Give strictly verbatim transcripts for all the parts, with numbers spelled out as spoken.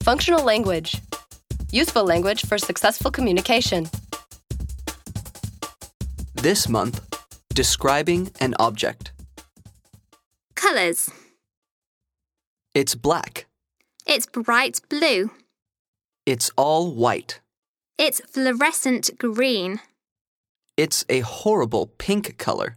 Functional language. Useful language for successful communication. This month, describing an object. Colours. It's black. It's bright blue. It's all white. It's fluorescent green. It's a horrible pink color.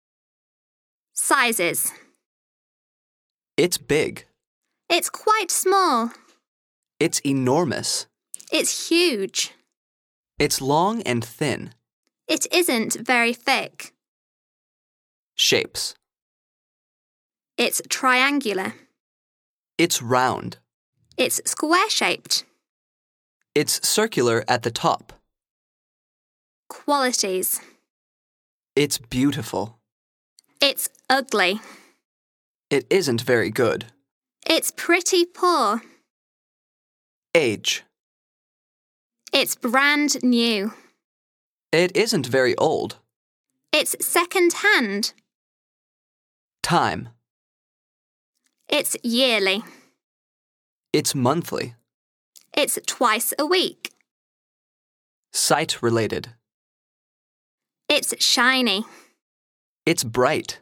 Sizes. It's big. It's quite small. It's enormous. It's huge. It's long and thin. It isn't very thick. Shapes. It's triangular. It's round. It's square-shaped. It's circular at the top. Qualities. It's beautiful. It's ugly. It isn't very good. It's pretty poor. Age. It's brand new. It isn't very old. It's second-hand. Time. It's yearly. It's monthly. It's twice a week. Sight related. It's shiny. It's bright.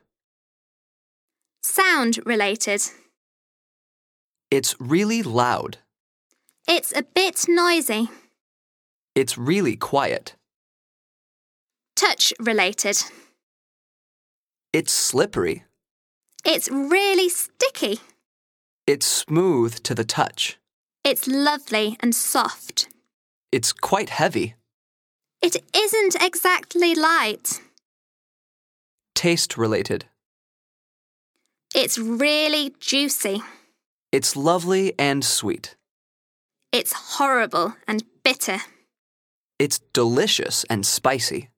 Sound related. It's really loud. It's a bit noisy. It's really quiet. Touch related. It's slippery. It's really sticky. It's smooth to the touch. It's lovely and soft. It's quite heavy. It isn't exactly light. Taste related. It's really juicy. It's lovely and sweet. It's horrible and bitter. It's delicious and spicy.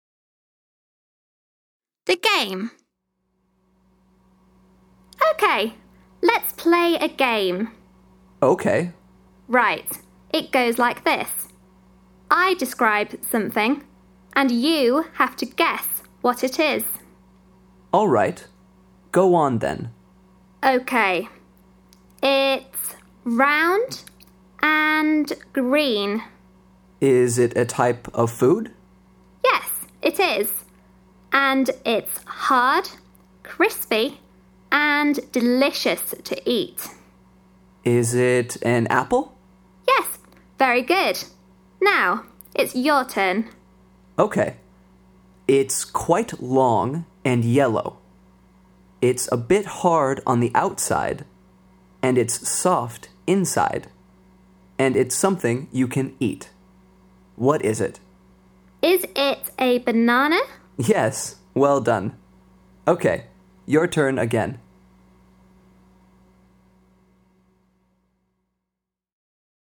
The game. Okay, let's play a game. Okay. Right, it goes like this. I describe something, and you have to guess what it is. All right. Go on then. Okay. It's round and green. Is it a type of food? Yes, it is. And it's hard, crispy, and delicious to eat. Is it an apple? Yes, very good. Now, it's your turn. Okay. It's quite long and yellow. It's a bit hard on the outside, and it's soft inside. And it's something you can eat. What is it? Is it a banana? Yes, well done. Okay, your turn again.